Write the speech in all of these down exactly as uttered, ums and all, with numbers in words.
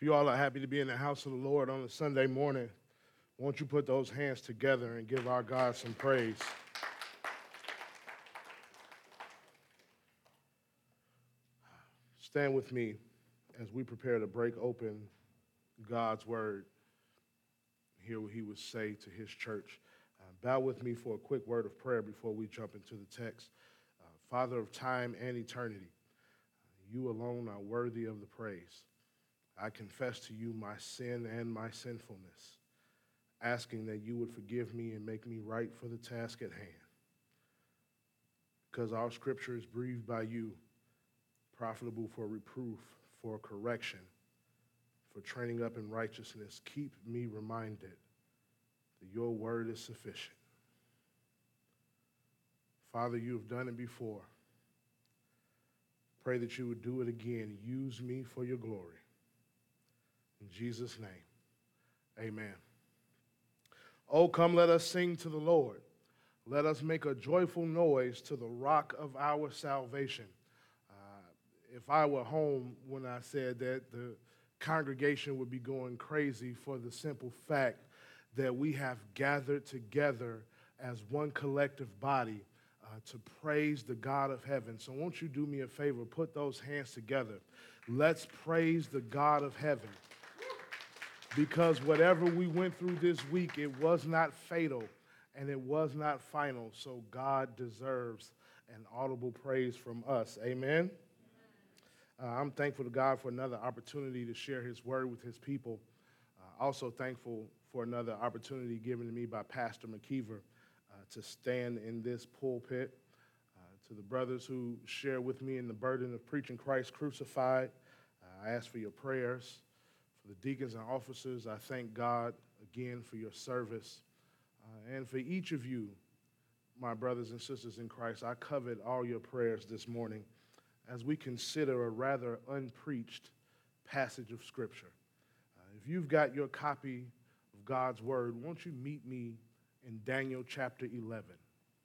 If you all are happy to be in the house of the Lord on a Sunday morning, won't you put those hands together and give our God some praise? Stand with me as we prepare to break open God's word, hear what he would say to his church. Uh, bow with me for a quick word of prayer before we jump into the text. Uh, Father of time and eternity, you alone are worthy of the praise. I confess to you my sin and my sinfulness, asking that you would forgive me and make me right for the task at hand. Because our scripture is breathed by you, profitable for reproof, for correction, for training up in righteousness, keep me reminded that your word is sufficient. Father, you have done it before. Pray that you would do it again. Use me for your glory. In Jesus' name, amen. Oh, come, let us sing to the Lord. Let us make a joyful noise to the rock of our salvation. Uh, if I were home when I said that, the congregation would be going crazy for the simple fact that we have gathered together as one collective body uh, to praise the God of heaven. So won't you do me a favor, put those hands together. Let's praise the God of heaven. Because whatever we went through this week, it was not fatal and it was not final. So God deserves an audible praise from us. Amen. Uh, I'm thankful to God for another opportunity to share his word with his people. Uh, also thankful for another opportunity given to me by Pastor McKeever uh, to stand in this pulpit. Uh, to the brothers who share with me in the burden of preaching Christ crucified, uh, I ask for your prayers. For the deacons and officers, I thank God again for your service. Uh, and for each of you, my brothers and sisters in Christ, I covet all your prayers this morning as we consider a rather unpreached passage of Scripture. Uh, if you've got your copy of God's Word, won't you meet me in Daniel chapter eleven?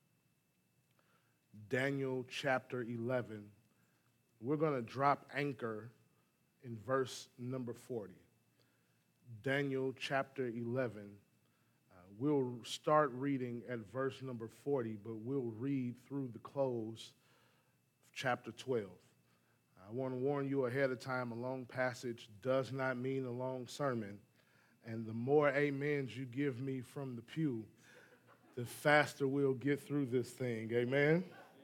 Daniel chapter eleven. We're going to drop anchor in verse number forty. Daniel chapter eleven. Uh, we'll start reading at verse number forty, but we'll read through the close of chapter twelve. I want to warn you ahead of time, a long passage does not mean a long sermon. And the more amens you give me from the pew, the faster we'll get through this thing. Amen?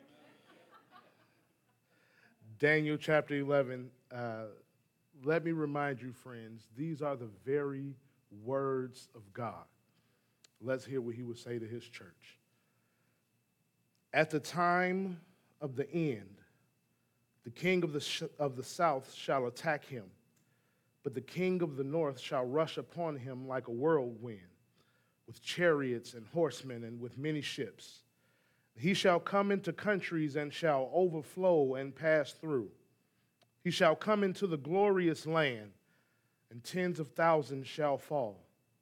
Daniel chapter eleven. Uh, let me remind you, friends, these are the very words of God. Let's hear what he would say to his church. At the time of the end, the king of the, sh- of the south shall attack him, but the king of the north shall rush upon him like a whirlwind, with chariots and horsemen and with many ships. He shall come into countries and shall overflow and pass through. He shall come into the glorious land, and tens of thousands shall fall.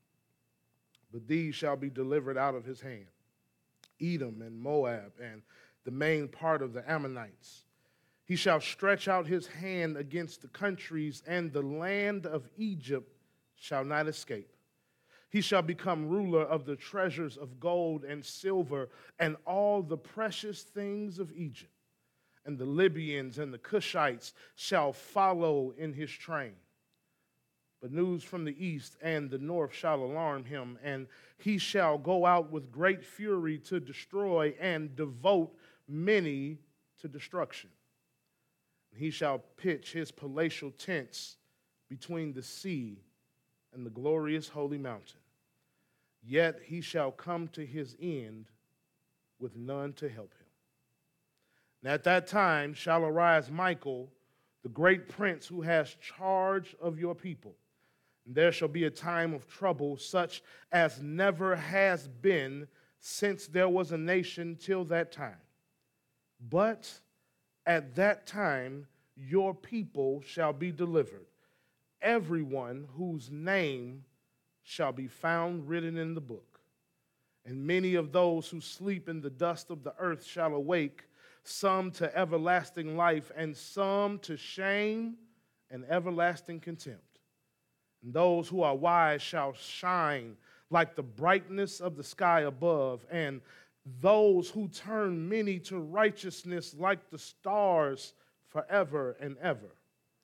But these shall be delivered out of his hand, Edom and Moab and the main part of the Ammonites. He shall stretch out his hand against the countries, and the land of Egypt shall not escape. He shall become ruler of the treasures of gold and silver and all the precious things of Egypt. And the Libyans and the Cushites shall follow in his train. But news from the east and the north shall alarm him, and he shall go out with great fury to destroy and devote many to destruction. And he shall pitch his palatial tents between the sea and the glorious holy mountain. Yet he shall come to his end with none to help him. And at that time shall arise Michael, the great prince who has charge of your people. And there shall be a time of trouble such as never has been since there was a nation till that time. But at that time your people shall be delivered, everyone whose name shall be found written in the book. And many of those who sleep in the dust of the earth shall awake, some to everlasting life, and some to shame and everlasting contempt. And those who are wise shall shine like the brightness of the sky above, and those who turn many to righteousness like the stars forever and ever.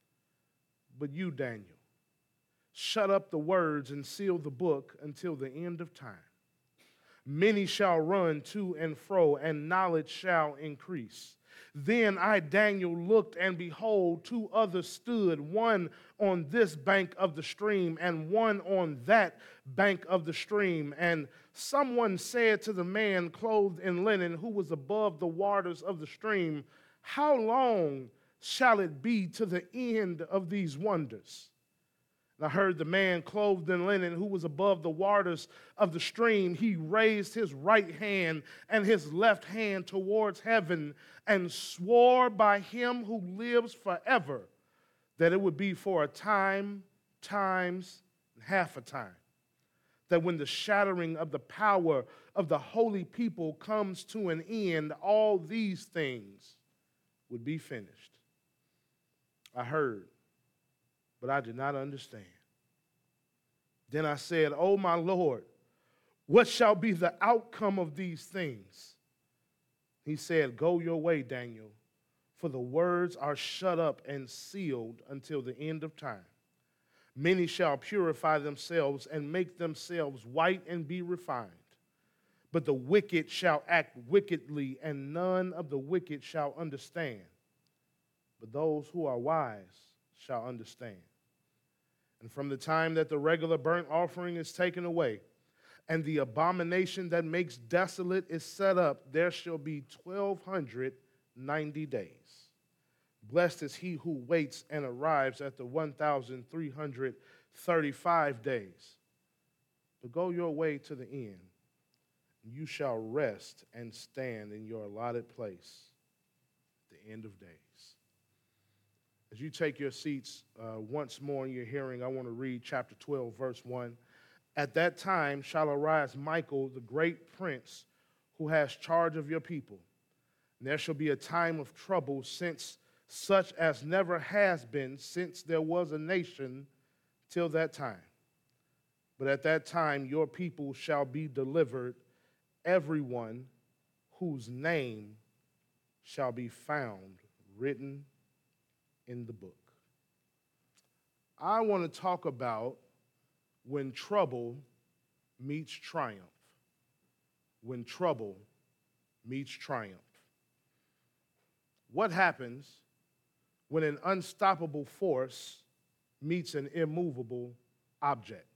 But you, Daniel, shut up the words and seal the book until the end of time. Many shall run to and fro, and knowledge shall increase. Then I, Daniel, looked, and behold, two others stood, one on this bank of the stream, and one on that bank of the stream. And someone said to the man clothed in linen, who was above the waters of the stream, how long shall it be to the end of these wonders? And I heard the man clothed in linen who was above the waters of the stream. He raised his right hand and his left hand towards heaven and swore by him who lives forever that it would be for a time, times, and half a time, that when the shattering of the power of the holy people comes to an end, all these things would be finished. I heard, but I did not understand. Then I said, "O my Lord, what shall be the outcome of these things?" He said, "Go your way, Daniel, for the words are shut up and sealed until the end of time. Many shall purify themselves and make themselves white and be refined. But the wicked shall act wickedly, and none of the wicked shall understand. But those who are wise shall understand. And from the time that the regular burnt offering is taken away, and the abomination that makes desolate is set up, there shall be twelve ninety days. Blessed is he who waits and arrives at the one thousand three hundred thirty-five days. But go your way to the end, and you shall rest and stand in your allotted place at the end of days." As you take your seats uh, once more in your hearing, I want to read chapter twelve, verse one. "At that time shall arise Michael, the great prince, who has charge of your people. And there shall be a time of trouble, since such as never has been since there was a nation till that time. But at that time your people shall be delivered, everyone whose name shall be found written in the book." I want to talk about when trouble meets triumph. When trouble meets triumph. What happens when an unstoppable force meets an immovable object?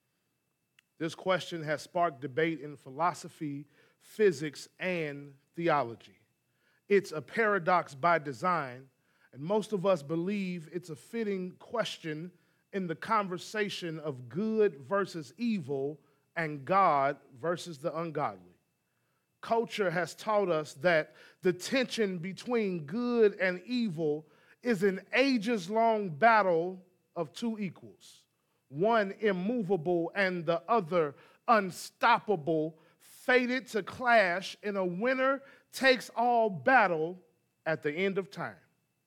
This question has sparked debate in philosophy, physics, and theology. It's a paradox by design, and most of us believe it's a fitting question in the conversation of good versus evil and God versus the ungodly. Culture has taught us that the tension between good and evil is an ages-long battle of two equals, one immovable and the other unstoppable, fated to clash in a winner-takes-all battle at the end of time.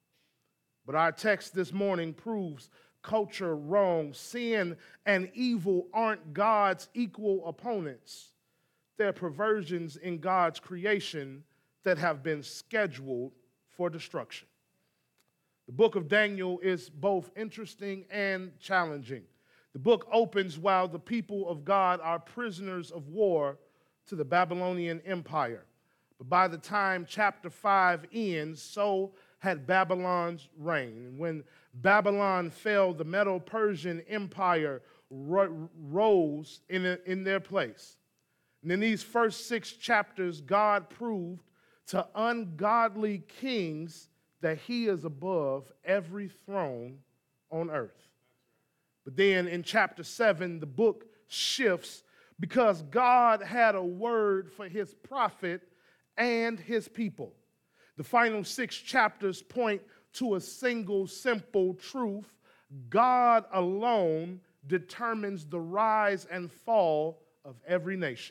But our text this morning proves culture wrong. Sin and evil aren't God's equal opponents. They're perversions in God's creation that have been scheduled for destruction. The book of Daniel is both interesting and challenging. The book opens while the people of God are prisoners of war to the Babylonian Empire. But by the time chapter five ends, so had Babylon's reign. When Babylon fell, the Medo-Persian Empire ro- rose in, a, in their place. And in these first six chapters, God proved to ungodly kings that he is above every throne on earth. But then in chapter seven, the book shifts because God had a word for his prophet and his people. The final six chapters point to a single simple truth: God alone determines the rise and fall of every nation.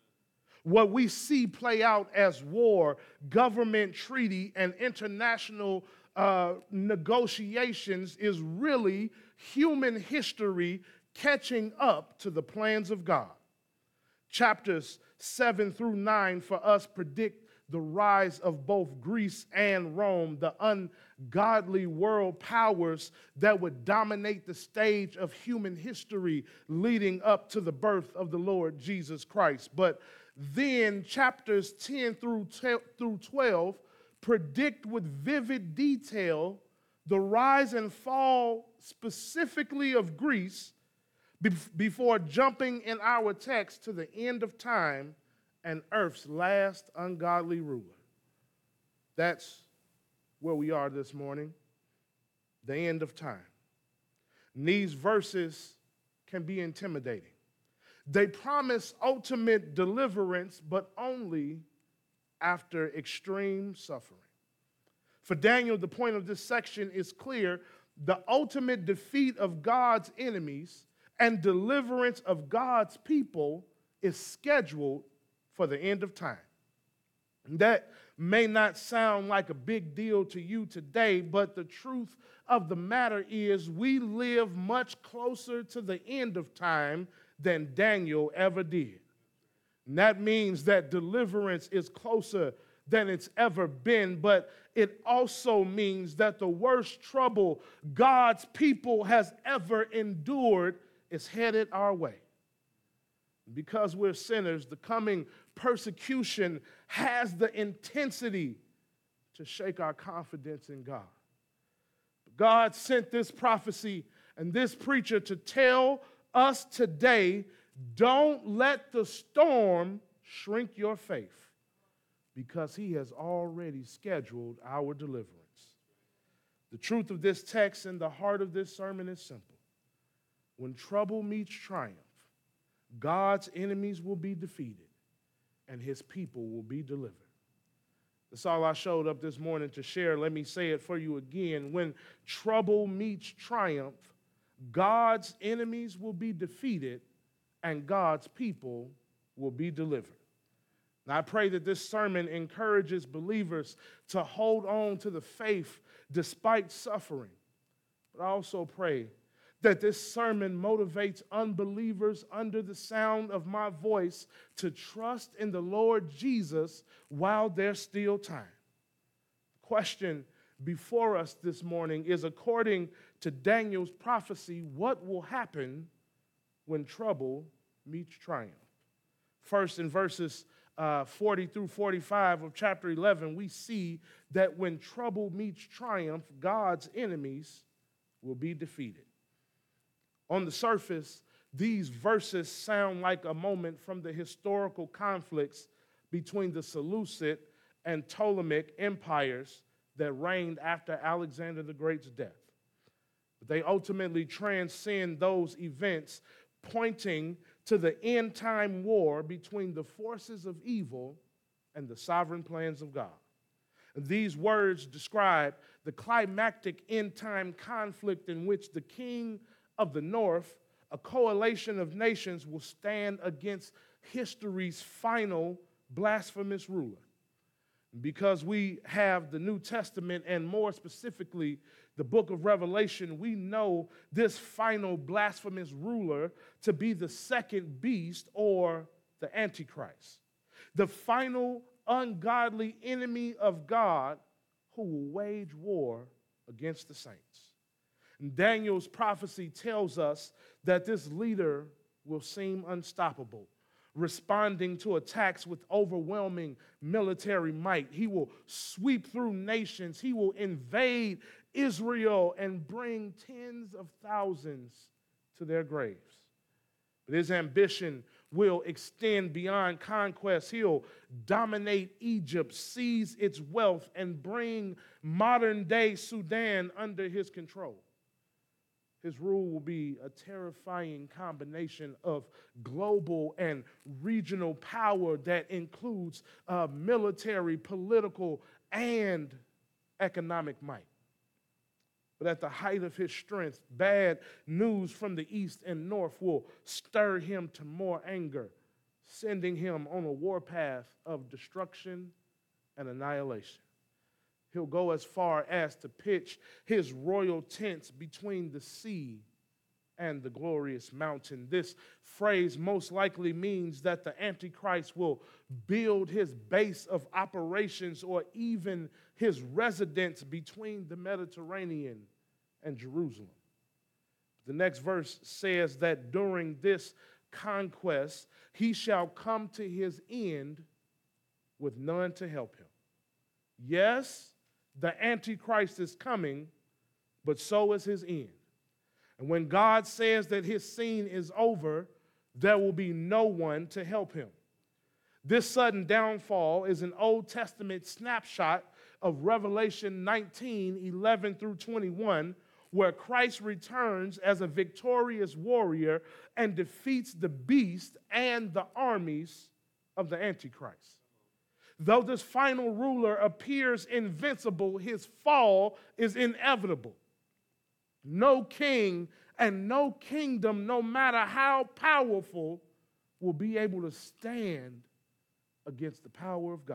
What we see play out as war, government treaty, and international uh, negotiations is really human history catching up to the plans of God. Chapters seven through nine for us predict the rise of both Greece and Rome, the ungodly world powers that would dominate the stage of human history leading up to the birth of the Lord Jesus Christ. But then chapters ten through twelve predict with vivid detail the rise and fall specifically of Greece before jumping in our text to the end of time and earth's last ungodly ruler. That's where we are this morning, the end of time. And these verses can be intimidating. They promise ultimate deliverance, but only after extreme suffering. For Daniel, the point of this section is clear. The ultimate defeat of God's enemies and deliverance of God's people is scheduled for the end of time. That may not sound like a big deal to you today, but the truth of the matter is we live much closer to the end of time than Daniel ever did. And that means that deliverance is closer than it's ever been, but it also means that the worst trouble God's people has ever endured is headed our way. Because we're sinners, the coming persecution has the intensity to shake our confidence in God. God sent this prophecy and this preacher to tell us today, don't let the storm shrink your faith, because he has already scheduled our deliverance. The truth of this text and the heart of this sermon is simple. When trouble meets triumph, God's enemies will be defeated and his people will be delivered. That's all I showed up this morning to share. Let me say it for you again. When trouble meets triumph, God's enemies will be defeated and God's people will be delivered. Now, I pray that this sermon encourages believers to hold on to the faith despite suffering. But I also pray that this sermon motivates unbelievers under the sound of my voice to trust in the Lord Jesus while there's still time. The question before us this morning is, according to Daniel's prophecy, what will happen when trouble meets triumph? First, in verses uh, forty through forty-five of chapter eleven, we see that when trouble meets triumph, God's enemies will be defeated. On the surface, these verses sound like a moment from the historical conflicts between the Seleucid and Ptolemaic empires that reigned after Alexander the Great's death. But they ultimately transcend those events, pointing to the end-time war between the forces of evil and the sovereign plans of God. These words describe the climactic end-time conflict in which the king of the north, a coalition of nations, will stand against history's final blasphemous ruler. Because we have the New Testament, and more specifically, the book of Revelation, we know this final blasphemous ruler to be the second beast, or the Antichrist, the final ungodly enemy of God who will wage war against the saints. And Daniel's prophecy tells us that this leader will seem unstoppable, responding to attacks with overwhelming military might. He will sweep through nations. He will invade Israel and bring tens of thousands to their graves. But his ambition will extend beyond conquest. He'll dominate Egypt, seize its wealth, and bring modern-day Sudan under his control. His rule will be a terrifying combination of global and regional power that includes uh, military, political, and economic might. But at the height of his strength, bad news from the east and north will stir him to more anger, sending him on a warpath of destruction and annihilation. He'll go as far as to pitch his royal tents between the sea and the glorious mountain. This phrase most likely means that the Antichrist will build his base of operations or even his residence between the Mediterranean and Jerusalem. The next verse says that during this conquest, he shall come to his end with none to help him. Yes, the Antichrist is coming, but so is his end. And when God says that his scene is over, there will be no one to help him. This sudden downfall is an Old Testament snapshot of Revelation nineteen, eleven through twenty-one, where Christ returns as a victorious warrior and defeats the beast and the armies of the Antichrist. Though this final ruler appears invincible, his fall is inevitable. No king and no kingdom, no matter how powerful, will be able to stand against the power of God.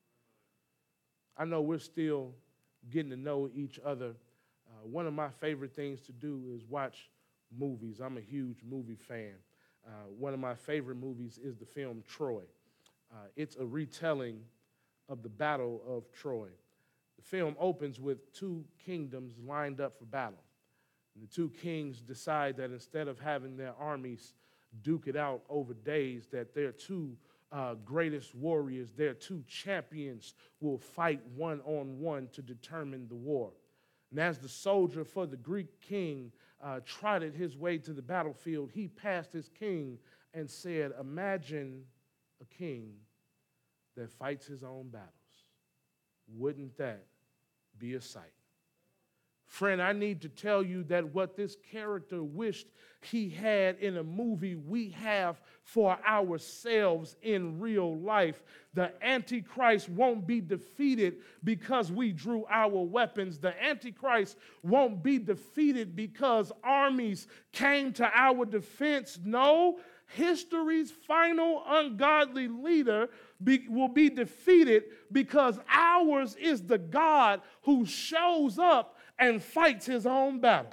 I know we're still getting to know each other. Uh, one of my favorite things to do is watch movies. I'm a huge movie fan. Uh, one of my favorite movies is the film Troy. Uh, it's a retelling of the Battle of Troy. The film opens with two kingdoms lined up for battle. And the two kings decide that instead of having their armies duke it out over days, that their two uh, greatest warriors, their two champions, will fight one-on-one to determine the war. And as the soldier for the Greek king uh, trotted his way to the battlefield, he passed his king and said, "Imagine a king that fights his own battles. Wouldn't that be a sight?" Friend, I need to tell you that what this character wished he had in a movie, we have for ourselves in real life. The Antichrist won't be defeated because we drew our weapons. The Antichrist won't be defeated because armies came to our defense. No, history's final ungodly leader be, will be defeated because ours is the God who shows up and fights his own battles.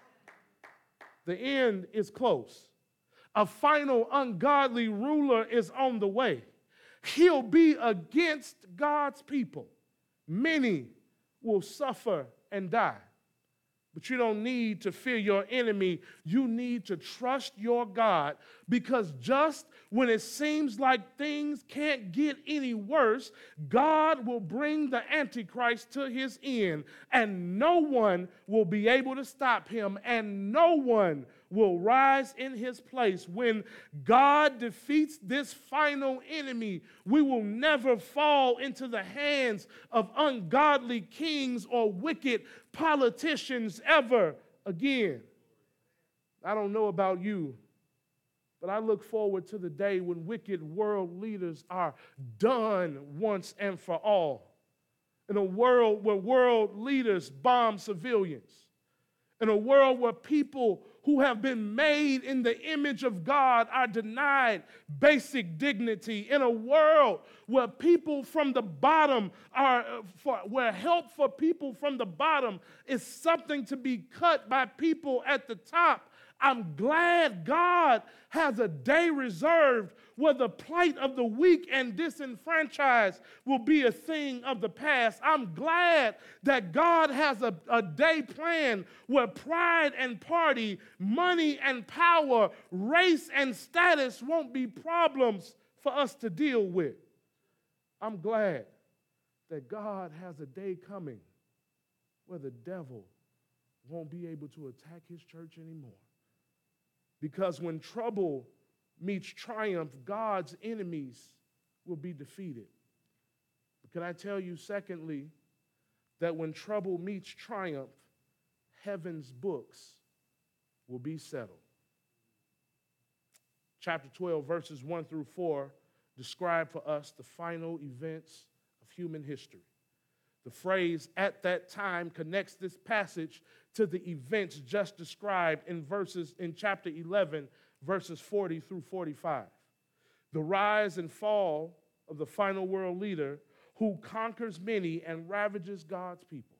The end is close. A final ungodly ruler is on the way. He'll be against God's people. Many will suffer and die. But you don't need to fear your enemy. You need to trust your God, because just when it seems like things can't get any worse, God will bring the Antichrist to his end, and no one will be able to stop him, and no one will rise in his place. When God defeats this final enemy, we will never fall into the hands of ungodly kings or wicked politicians ever again. I don't know about you, but I look forward to the day when wicked world leaders are done once and for all. In a world where world leaders bomb civilians. In a world where people who have been made in the image of God are denied basic dignity. In a world where people from the bottom are, for, where help for people from the bottom is something to be cut by people at the top. I'm glad God has a day reserved where the plight of the weak and disenfranchised will be a thing of the past. I'm glad that God has a, a day planned where pride and party, money and power, race and status won't be problems for us to deal with. I'm glad that God has a day coming where the devil won't be able to attack his church anymore. Because when trouble meets triumph, God's enemies will be defeated. But can I tell you, secondly, that when trouble meets triumph, heaven's books will be settled. Chapter twelve, verses one through four, describe for us the final events of human history. The phrase "at that time" connects this passage to the events just described in verses in chapter eleven, verses forty through forty-five. The rise and fall of the final world leader who conquers many and ravages God's people.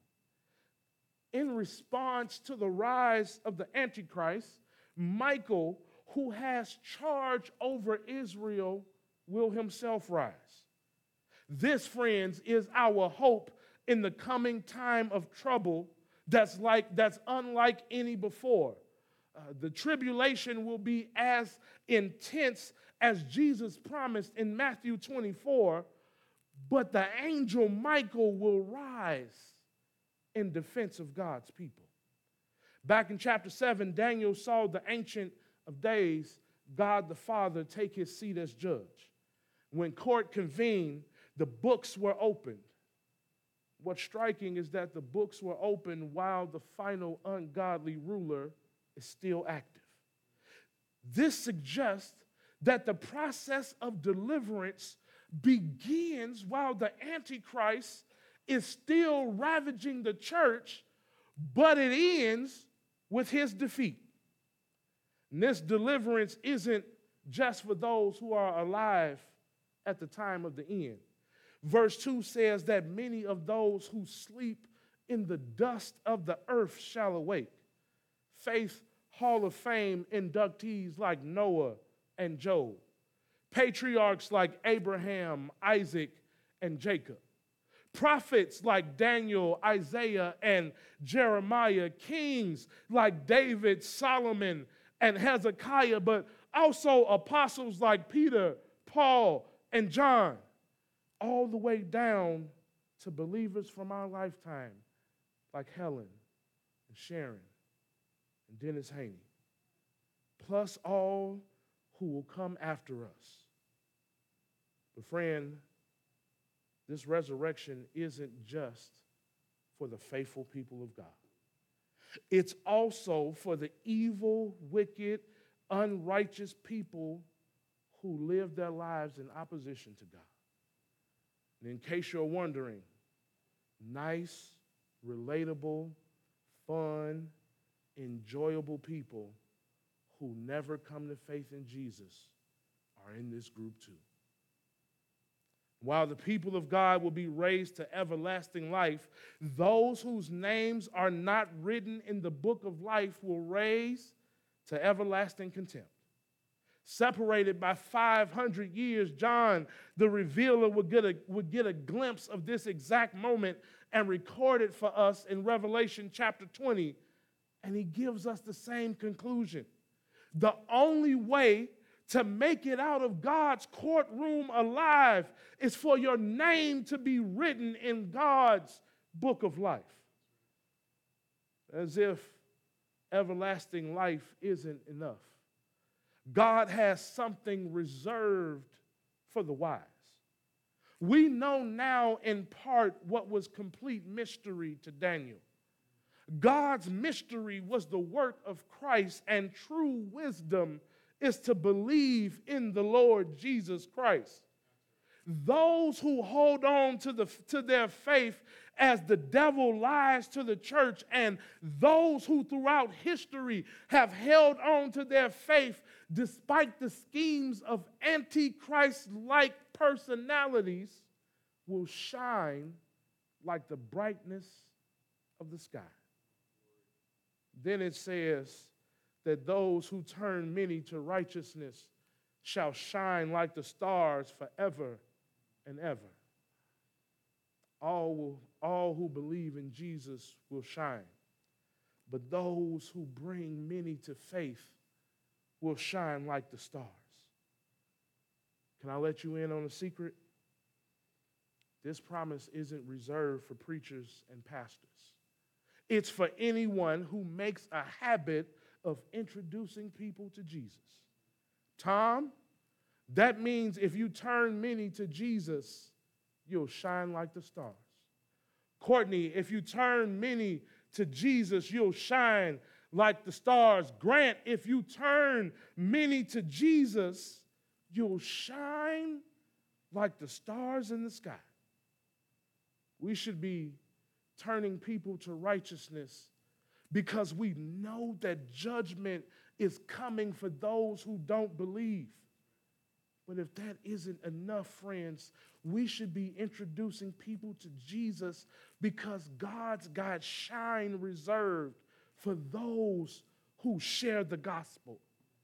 In response to the rise of the Antichrist, Michael, who has charge over Israel, will himself rise. This, friends, is our hope in the coming time of trouble that's like that's unlike any before. Uh, the tribulation will be as intense as Jesus promised in Matthew twenty-four, but the angel Michael will rise in defense of God's people. Back in chapter seven, Daniel saw the Ancient of Days, God the Father, take his seat as judge. When court convened, the books were opened. What's striking is that the books were opened while the final ungodly ruler is still active. This suggests that the process of deliverance begins while the Antichrist is still ravaging the church, but it ends with his defeat. And this deliverance isn't just for those who are alive at the time of the end. Verse two says that many of those who sleep in the dust of the earth shall awake. Faith Hall of Fame inductees like Noah and Job. Patriarchs like Abraham, Isaac, and Jacob. Prophets like Daniel, Isaiah, and Jeremiah. Kings like David, Solomon, and Hezekiah, but also apostles like Peter, Paul, and John, all the way down to believers from our lifetime like Helen and Sharon and Dennis Haney, plus all who will come after us. But friend, this resurrection isn't just for the faithful people of God. It's also for the evil, wicked, unrighteous people who live their lives in opposition to God. And in case you're wondering, nice, relatable, fun, enjoyable people who never come to faith in Jesus are in this group too. While the people of God will be raised to everlasting life, those whose names are not written in the book of life will raise to everlasting contempt. Separated by five hundred years, John, the revealer, would get, a, would get a glimpse of this exact moment and record it for us in Revelation chapter twenty, and he gives us the same conclusion. The only way to make it out of God's courtroom alive is for your name to be written in God's book of life. As if everlasting life isn't enough, God has something reserved for the wise. We know now in part what was complete mystery to Daniel. God's mystery was the work of Christ, and true wisdom is to believe in the Lord Jesus Christ. Those who hold on to, the, to their faith as the devil lies to the church, and those who throughout history have held on to their faith despite the schemes of Antichrist-like personalities, will shine like the brightness of the sky. Then it says that those who turn many to righteousness shall shine like the stars forever and ever. All, will, all who believe in Jesus will shine, but those who bring many to faith will shine like the stars. Can I let you in on a secret? This promise isn't reserved for preachers and pastors. It's for anyone who makes a habit of introducing people to Jesus. Tom, that means if you turn many to Jesus, you'll shine like the stars. Courtney, if you turn many to Jesus, you'll shine like the stars. Grant, if you turn many to Jesus, you'll shine like the stars in the sky. We should be turning people to righteousness because we know that judgment is coming for those who don't believe. But if that isn't enough, friends, we should be introducing people to Jesus because God's got shine reserved for those who share the gospel.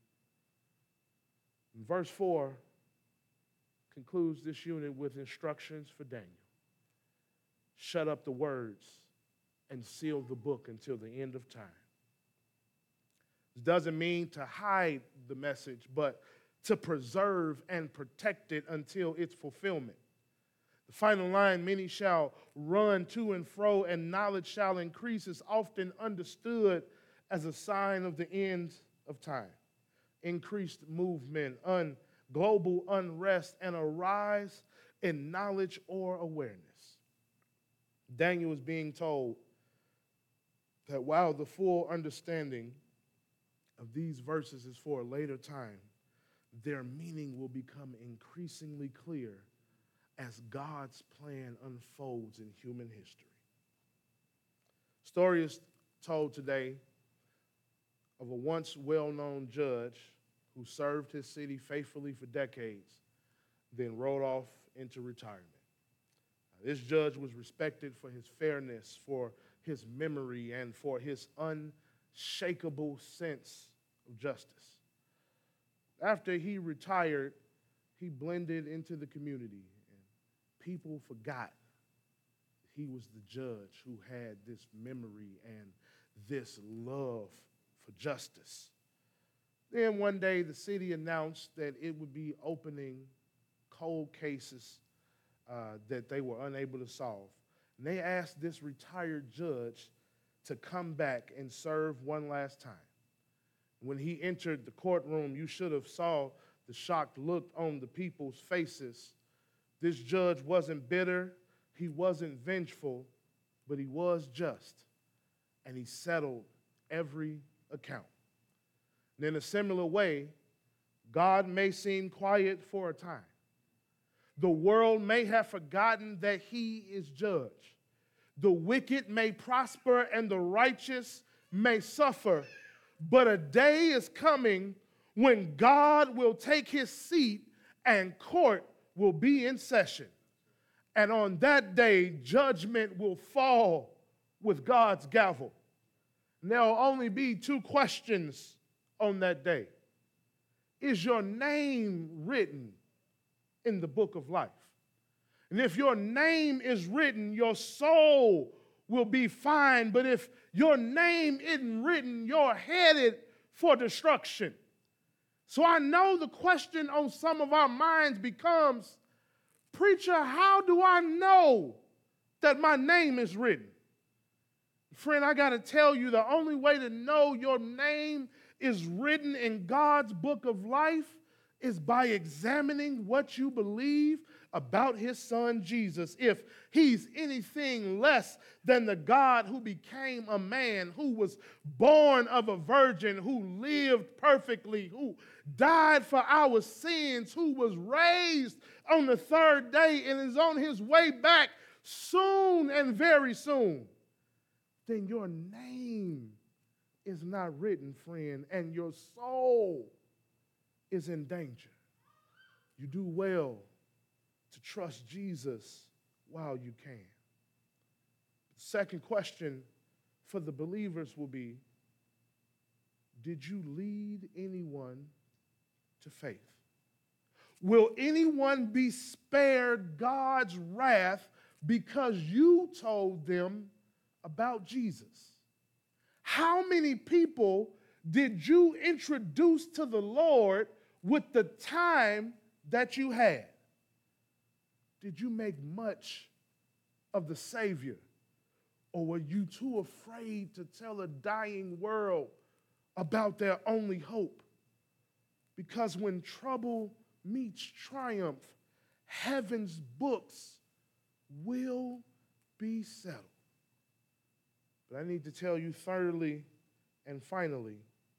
And verse four concludes this unit with instructions for Daniel. Shut up the words and seal the book until the end of time. This doesn't mean to hide the message, but to preserve and protect it until its fulfillment. The final line, many shall run to and fro, and knowledge shall increase, is often understood as a sign of the end of time. Increased movement, un, global unrest, and a rise in knowledge or awareness. Daniel is being told that while the full understanding of these verses is for a later time, their meaning will become increasingly clear as God's plan unfolds in human history. Story is told today of a once well-known judge who served his city faithfully for decades, then rode off into retirement. This judge was respected for his fairness, for his memory, and for his unshakable sense of justice. After he retired, he blended into the community, and people forgot he was the judge who had this memory and this love for justice. Then one day, the city announced that it would be opening cold cases uh, that they were unable to solve. And they asked this retired judge to come back and serve one last time. When he entered the courtroom, you should have saw the shocked look on the people's faces. This judge wasn't bitter, he wasn't vengeful, but he was just, and he settled every account. And in a similar way, God may seem quiet for a time. The world may have forgotten that he is judge. The wicked may prosper and the righteous may suffer. But a day is coming when God will take his seat and court will be in session. And on that day, judgment will fall with God's gavel. And there will only be two questions on that day. Is your name written in the book of life? And if your name is written, your soul will be fine. But if your name isn't written, you're headed for destruction. So I know the question on some of our minds becomes, preacher, how do I know that my name is written? Friend, I got to tell you, the only way to know your name is written in God's book of life is by examining what you believe about his son Jesus. If he's anything less than the God who became a man, who was born of a virgin, who lived perfectly, who died for our sins, who was raised on the third day and is on his way back soon and very soon, then your name is not written, friend, and your soul is in danger. You do well to trust Jesus while you can. The second question for the believers will be, did you lead anyone to faith? Will anyone be spared God's wrath because you told them about Jesus? How many people did you introduce to the Lord with the time that you had? Did you make much of the Savior? Or were you too afraid to tell a dying world about their only hope? Because when trouble meets triumph, heaven's books will be settled. But I need to tell you thirdly and finally,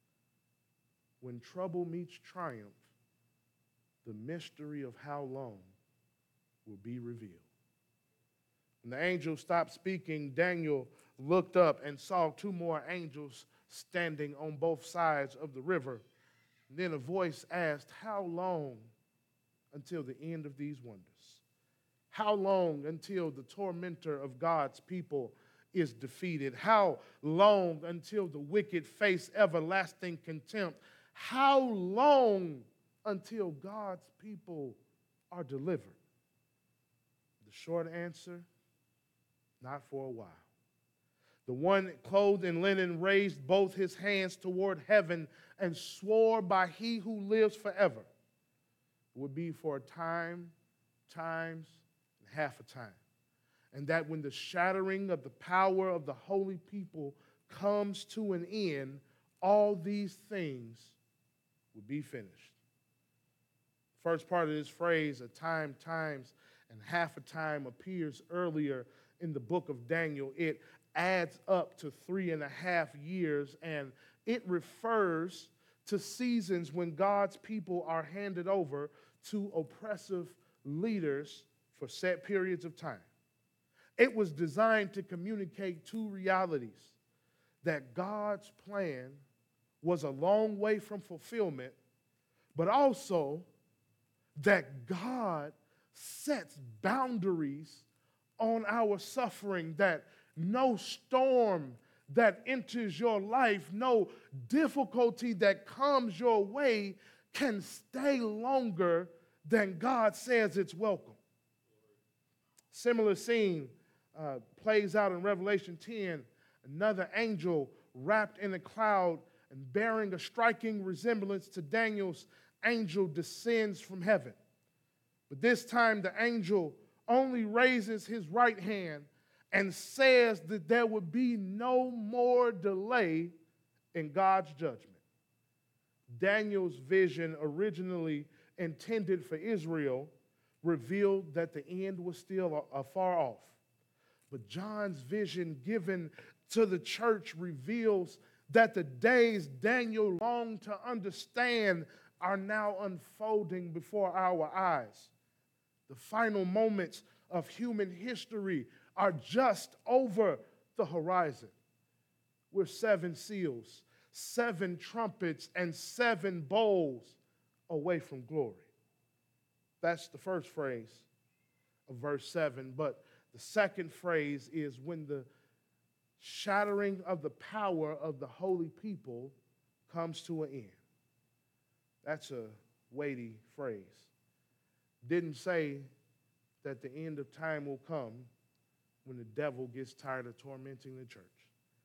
when trouble meets triumph, the mystery of how long will be revealed. When the angel stopped speaking, Daniel looked up and saw two more angels standing on both sides of the river. And then a voice asked, "How long, until the end of these wonders? How long until the tormentor of God's people is defeated? How long until the wicked face everlasting contempt? How long until God's people are delivered? The short answer, not for a while. The one clothed in linen raised both his hands toward heaven and swore by he who lives forever. It would be for a time, times, and half a time. And that when the shattering of the power of the holy people comes to an end, all these things will be finished. First part of this phrase, a time, times, and half a time, appears earlier in the book of Daniel. It adds up to three and a half years, and it refers to seasons when God's people are handed over to oppressive leaders for set periods of time. It was designed to communicate two realities: that God's plan was a long way from fulfillment, but also that God sets boundaries on our suffering, that no storm that enters your life, no difficulty that comes your way can stay longer than God says it's welcome. Similar scene uh, plays out in Revelation ten. Another angel wrapped in a cloud and bearing a striking resemblance to Daniel's angel descends from heaven. But this time the angel only raises his right hand and says that there would be no more delay in God's judgment. Daniel's vision, originally intended for Israel, revealed that the end was still afar off. But John's vision given to the church reveals that the days Daniel longed to understand are now unfolding before our eyes. The final moments of human history are just over the horizon. We're seven seals, seven trumpets, and seven bowls away from glory. That's the first phrase of verse seven. But the second phrase is when the shattering of the power of the holy people comes to an end. That's a weighty phrase. Didn't say that the end of time will come when the devil gets tired of tormenting the church.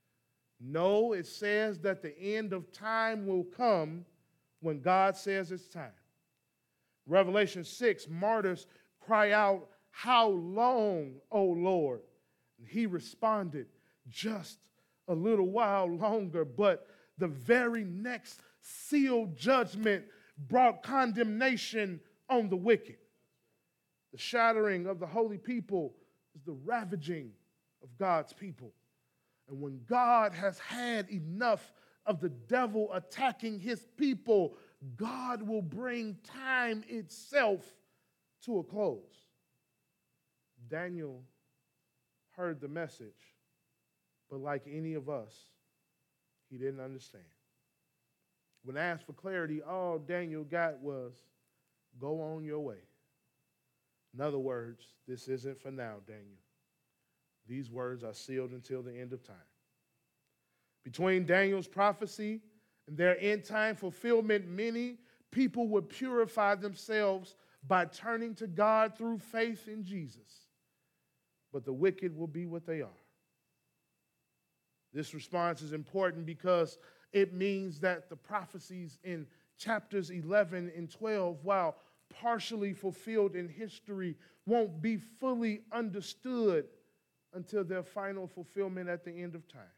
No, it says that the end of time will come when God says it's time. Revelation six, martyrs cry out, "How long, O Lord?" And he responded, "Just a little while longer." But the very next sealed judgment brought condemnation on the wicked. The shattering of the holy people is the ravaging of God's people. And when God has had enough of the devil attacking his people, God will bring time itself to a close. Daniel heard the message, but like any of us, he didn't understand. When asked for clarity, all Daniel got was, "Go on your way." In other words, this isn't for now, Daniel. These words are sealed until the end of time. Between Daniel's prophecy and their end time fulfillment, many people would purify themselves by turning to God through faith in Jesus. But the wicked will be what they are. This response is important because it means that the prophecies in chapters eleven and twelve, while partially fulfilled in history, won't be fully understood until their final fulfillment at the end of time.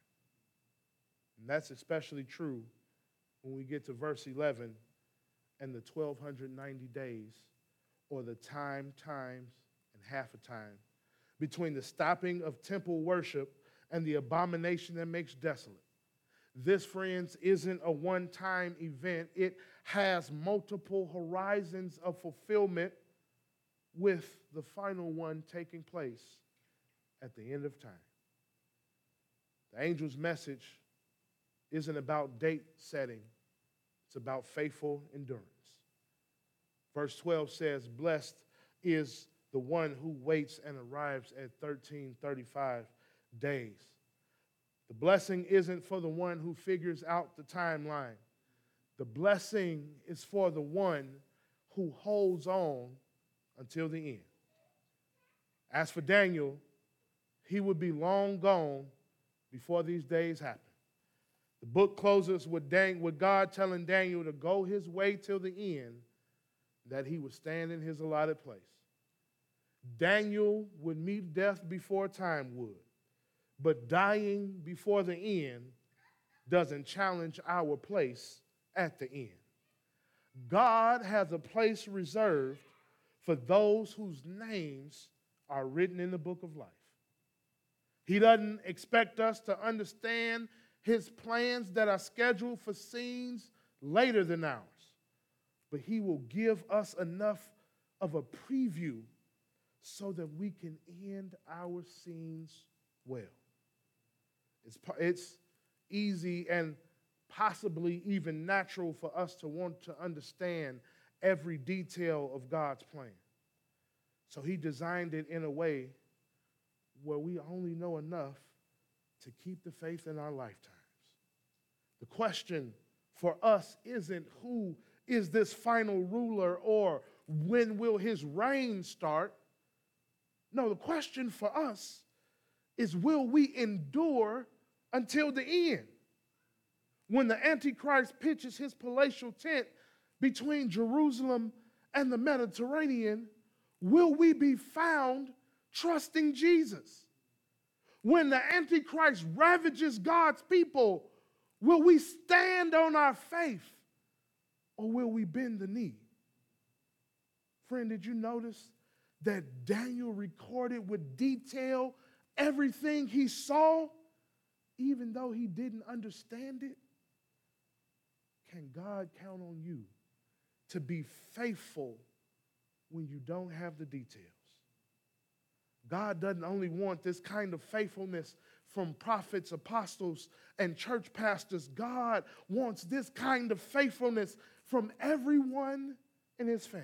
And that's especially true when we get to verse eleven and the twelve ninety days, or the time, times, and half a time, between the stopping of temple worship and the abomination that makes desolate. This, friends, isn't a one-time event. It has multiple horizons of fulfillment, with the final one taking place at the end of time. The angel's message isn't about date setting. It's about faithful endurance. Verse twelve says, blessed is the one who waits and arrives at thirteen thirty-five days. The blessing isn't for the one who figures out the timeline. The blessing is for the one who holds on until the end. As for Daniel, he would be long gone before these days happen. The book closes with, Dan- with God telling Daniel to go his way till the end, that he would stand in his allotted place. Daniel would meet death before time would, but dying before the end doesn't challenge our place at the end. God has a place reserved for those whose names are written in the book of life. He doesn't expect us to understand his plans that are scheduled for scenes later than ours, but he will give us enough of a preview so that we can end our scenes well. It's, it's easy and possibly even natural for us to want to understand every detail of God's plan. So he designed it in a way where we only know enough to keep the faith in our lifetimes. The question for us isn't who is this final ruler or when will his reign start? No, the question for us is, will we endure until the end? When the Antichrist pitches his palatial tent between Jerusalem and the Mediterranean, will we be found trusting Jesus? When the Antichrist ravages God's people, will we stand on our faith or will we bend the knee? Friend, did you notice that Daniel recorded with detail everything he saw, even though he didn't understand it? Can God count on you to be faithful when you don't have the details? God doesn't only want this kind of faithfulness from prophets, apostles, and church pastors. God wants this kind of faithfulness from everyone in his family.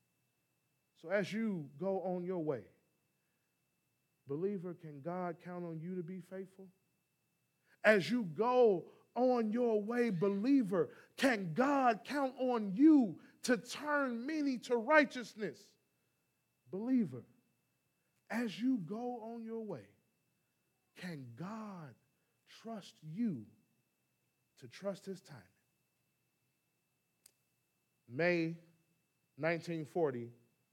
So as you go on your way, believer, can God count on you to be faithful? As you go on your way, believer, can God count on you to turn many to righteousness? Believer, as you go on your way, can God trust you to trust his timing? May nineteen forty,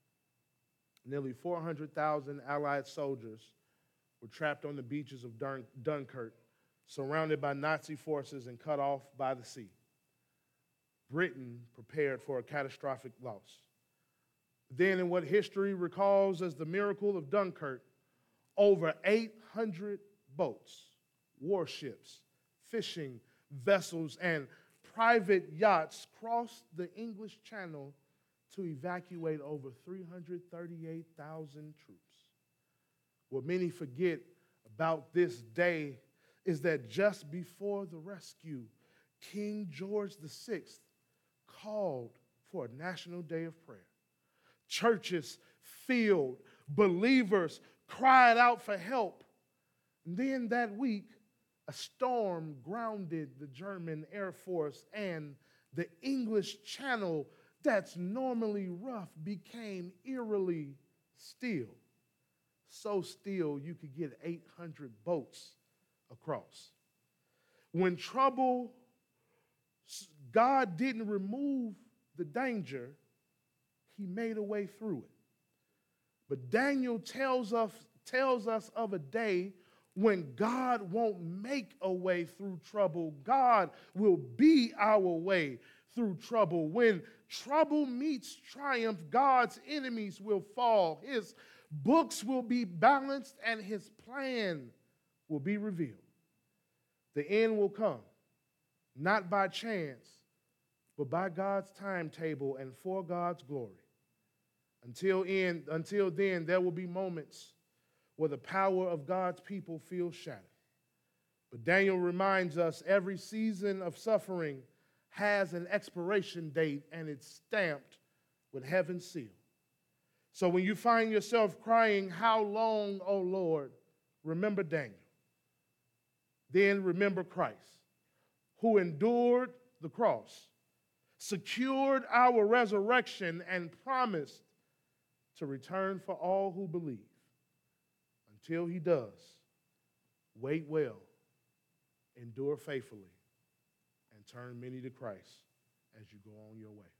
nearly four hundred thousand Allied soldiers were trapped on the beaches of Dun- Dunkirk, surrounded by Nazi forces and cut off by the sea. Britain prepared for a catastrophic loss. Then, in what history recalls as the miracle of Dunkirk, over eight hundred boats, warships, fishing vessels, and private yachts crossed the English Channel to evacuate over three hundred thirty-eight thousand troops. What many forget about this day is that just before the rescue, King George the Sixth called for a national day of prayer. Churches filled, believers cried out for help. And then that week, a storm grounded the German Air Force, and the English Channel that's normally rough became eerily still. So still you could get eight hundred boats across. When trouble, God didn't remove the danger, he made a way through it. But Daniel tells us, tells us of a day when God won't make a way through trouble. God will be our way through trouble. When trouble meets triumph, God's enemies will fall. His books will be balanced and his plan will be revealed. The end will come, not by chance, but by God's timetable and for God's glory. Until, end, until then, there will be moments where the power of God's people feels shattered. But Daniel reminds us every season of suffering has an expiration date, and it's stamped with heaven sealed. So when you find yourself crying, "How long, O Lord?" remember Daniel. Then remember Christ, who endured the cross, secured our resurrection, and promised to return for all who believe. Until he does, wait well, endure faithfully, and turn many to Christ as you go on your way.